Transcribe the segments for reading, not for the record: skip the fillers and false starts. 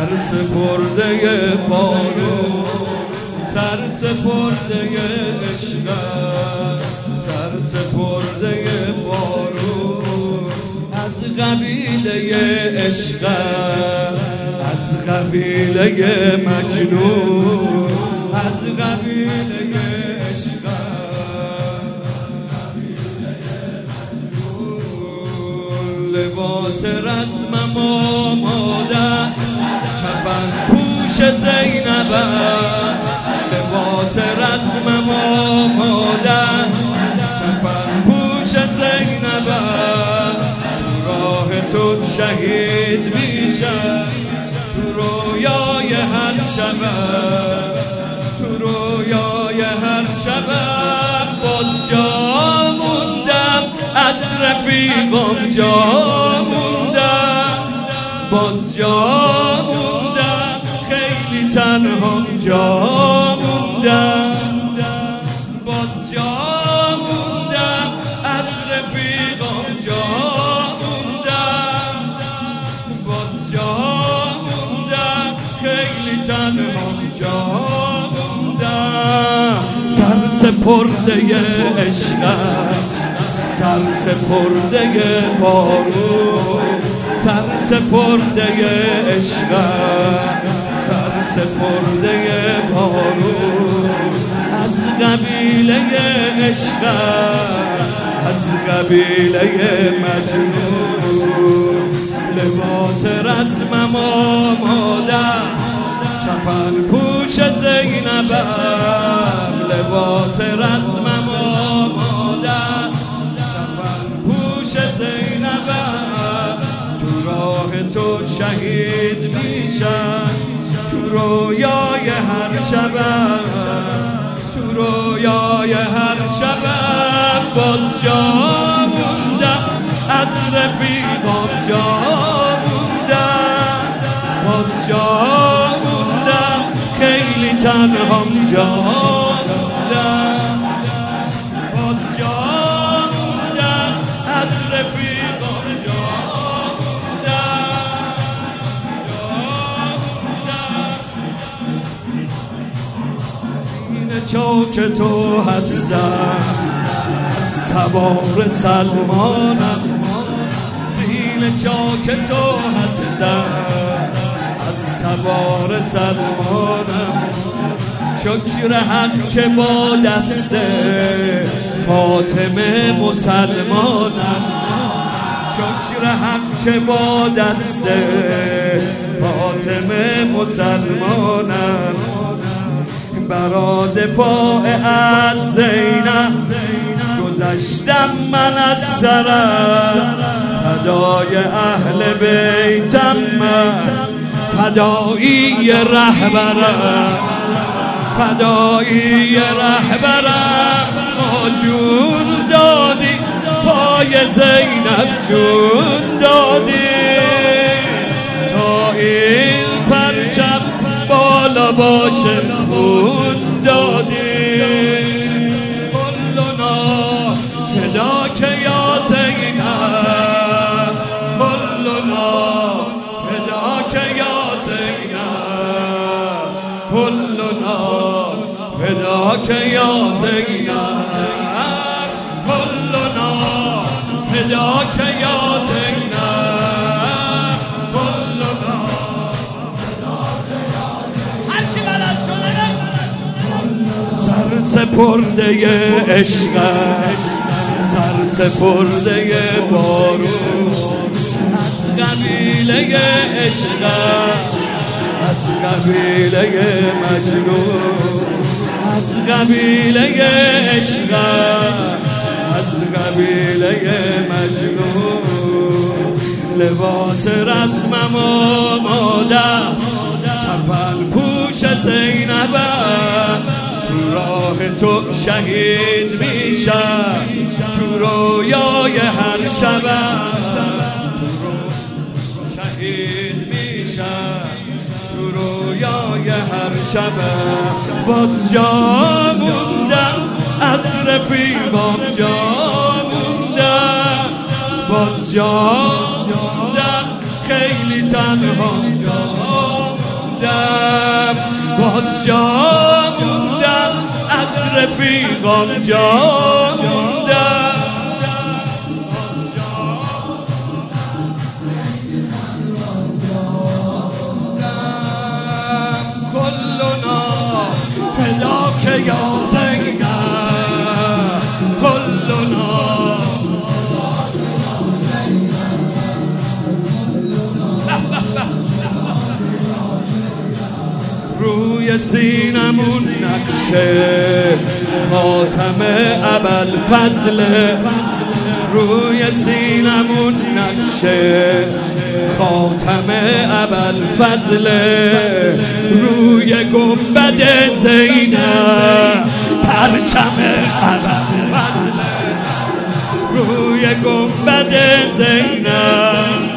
سرسپرده بارون، سرسپرده عشقم، سرسپرده بارون، از قبیله عشقم، از قبیله مجنون، از قبیله عشقم، لباس رسمم آماده، کفن پوش زینبم، لباس رسمم آماده، کفن پوش زینبم، راه تو شهید میشم، تو رویای هر شبم، تو رویای هر شبم، باز جا موندم از رفیقم، جا موندم، باز جا موندم، خیلی تنها جا موندم، باز جا موندم، از رفیقم جا موندم، باز جا موندم، خیلی تنها جا موندم، سرسپرده عشقم، سرسپرده بارون، سرسپرده عشقم، سرسپرده بارون، از قبیله عشقم، از قبیله مجنون، لباس رسمم آماده، کفن پوش زینبم، لباس رسمم آماده، کفن پوش زینبم، تو راه تو شهید میشم، تو رویای هر شبم، تو رویای هر شبم، باز جا موندم، از رفیقم جا موندم، باز جا موندم، خیلی تنهام جا موندم، باز جا موندم، از رفیقم جا موندم، سینه چاک تو هستم، از تبار سلمانم، سینه چاک تو هستم، از تبار سلمانم، شکر حق که با دست فاطمه مسلمانم، شکر حق که با دست فاطمه مسلمانم، برا دفاع از زینب گذشتم من از سرم، فدای اهل بیتم من، فدایی رهبرم، فدایی رهبرم، ما جون دادی پای زینب، جون دادی تا این پرچم بالا باشه، خون دادی، کلنا فداک یا زینب، کلنا فداک یا زینب، کلنا فداک یا زینب، کلنا فداک یا زینب، کلنا فداک یا زینب، هر کی بلد شده سرسپرده عشقم، سرسپرده بارون، از قبیله عشقم، از قبیله مجنون، از قبیله عشقم، از قبیله مجنون، لباس رسمم آماده، کفن پوش زینبم، تو راه تو شهید میشم، تو رویای هر شبم، شهید میشم، تو رویای هر شبم، باز جا موندم، از رفیقام جا موندم، باز جا موندم، خیلی تنها جا موندم، باز جا موندم، از رفیقان جا موندم. کلنا فداک یا زینب، کلنا روی سینمون نقشه خاتم ابوالفضل، روی سینمون نقشه خاتم ابوالفضل، روی گنبد زینب پرچم ابوالفضل، روی گنبد زینب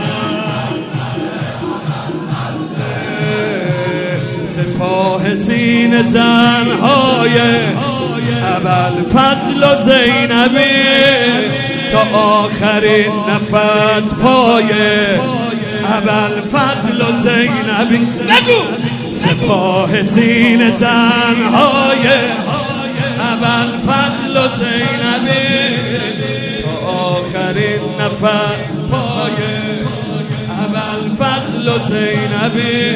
سپاه سینه زنهای ابوالفضل و زینبی تا آخرین نفس پای ابوالفضل و زینبی. بگو سپاه سینه زنهای ابوالفضل و زینبی تا آخرین نفس پای ابوالفضل و زینبی.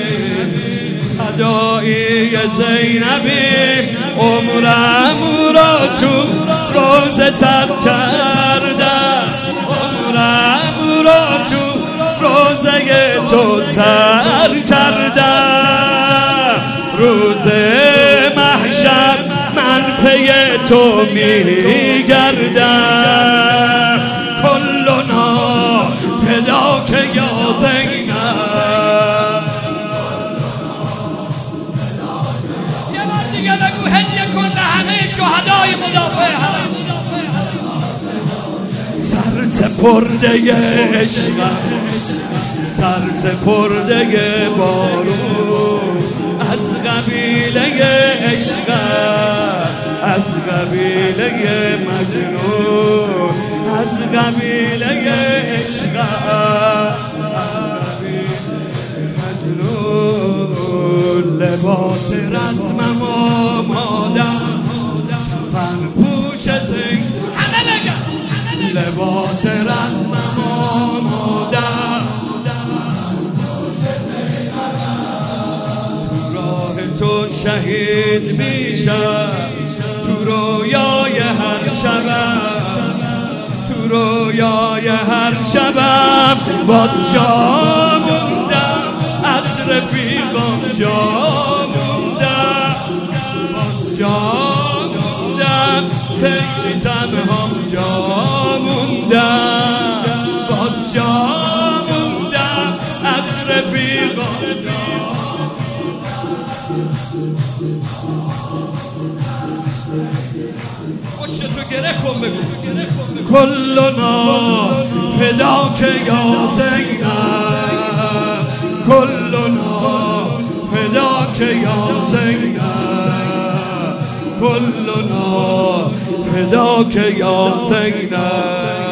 فدایی زینبی عمرم را تو روزه سر کردم، عمرم را تو روزه تو سر کردم. روز محشر من پی تو می گردم، کلنا فداک یا زینب. بگو هدیه کن به همه شهدای مدافع حرم. سر سپرده عشقم، سر سپرده بارون، از قبیله عشقم، از قبیله مجنون، از قبیله عشقم، لباس رسمم آمادم، فن پوش زین همه بگم، لباس رسمم آمادم، تو راه تو شهید میشم، تو رویای هر شبم، تو رویای هر شبم. باز جا موندم، از رفیقان جا موندم، باز جا موندم، خیلی تنهام جا موندم، باز جا موندم، از رفیقان جا. پشتو گره کن بگو کلنا فداک یا زینب، کلنا فداک یا زینب، کلنا فداک یا زینب.